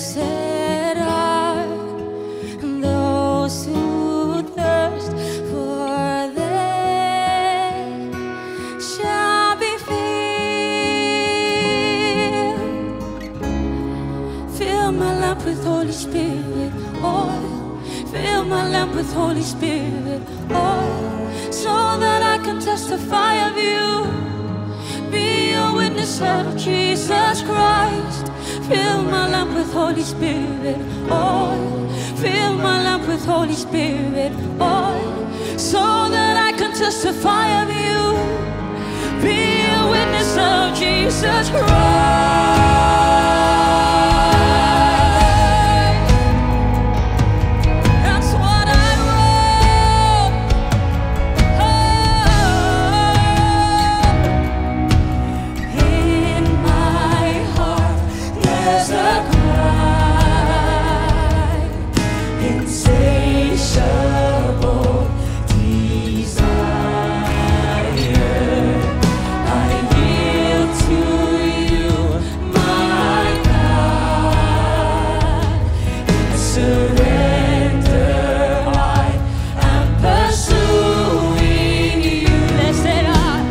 Blessed are those who thirst, for they shall be filled. Fill my lamp with Holy Spirit oil. Fill my lamp with Holy Spirit oil, so that I can testify of you, be a witness of Jesus Christ. Fill my lamp with Holy Spirit oil. Fill my lamp with Holy Spirit oil, so that I can testify of you, be a witness of Jesus Christ. That's what I want. Oh, in my heart there's a cry, insatiable desire. I yield to you, my God. In surrender I am pursuing you. Blessed are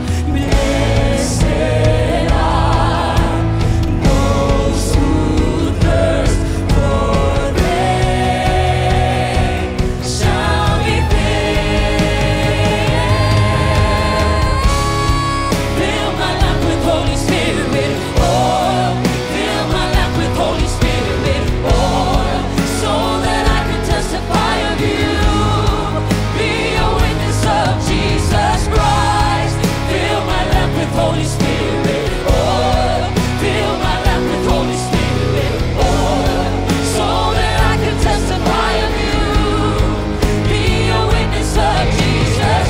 those who thirst, for they shall be filled. Fill my lamp with Holy Spirit oil. Fill my lamp with Holy Spirit oil, so that I can testify of you, be a witness of Jesus Christ. Fill my lamp with Holy Spirit oil. Fill my lamp with Holy Spirit oil, so that I can testify of you, be a witness of Jesus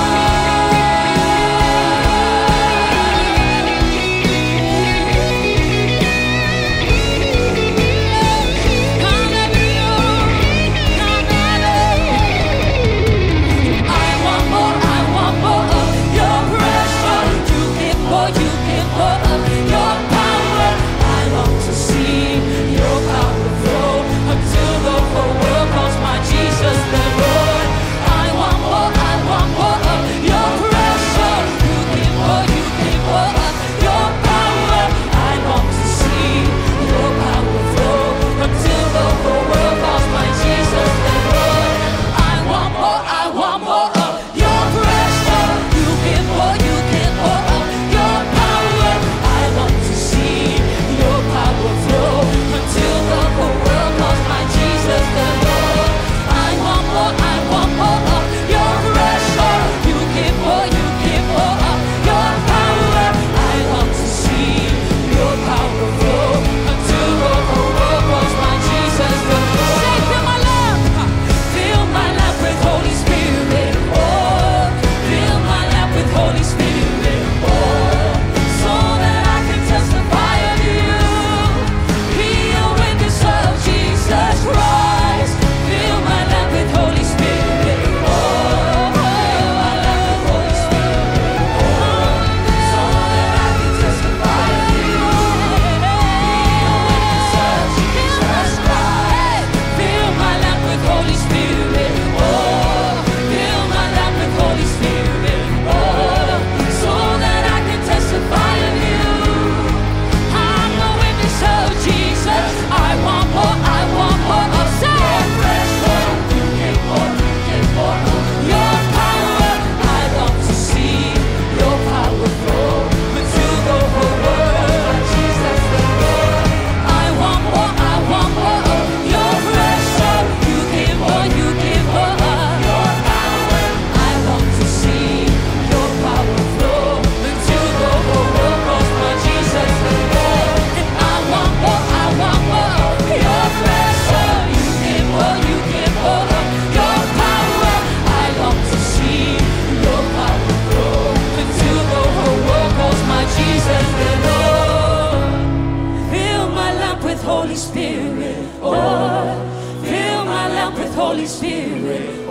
Holy Spirit,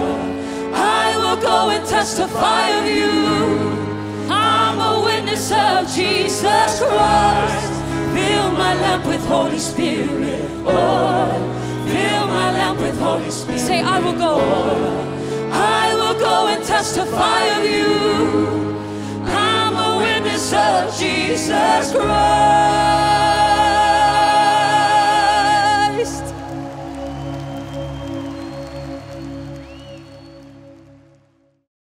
oh, I will go and testify of you. I'm a witness of Jesus Christ. Fill my lamp with Holy Spirit. Oil. Fill my lamp with Holy Spirit. Say, I will go. I will go and testify of you. I'm a witness of Jesus Christ.